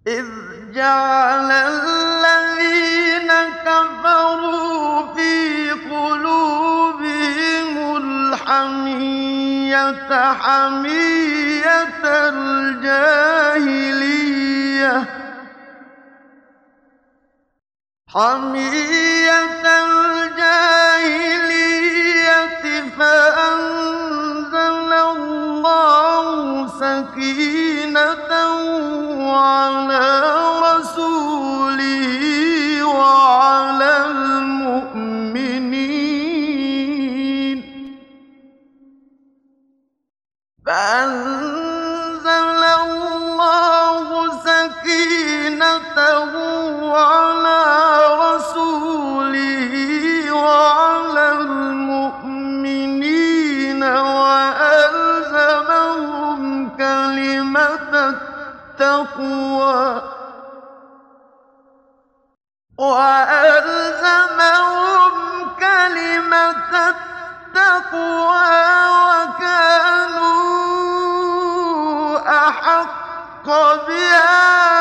إذ جعل الذين كفروا في قلوبهم الحمية حمية الجاهلية فأنزل الله سكينته على رسوله وعلى المؤمنين فأنزل الله سكينته على رسوله وعلى المؤمنين وألزمهم كلمة التقوى وكانوا أحق بها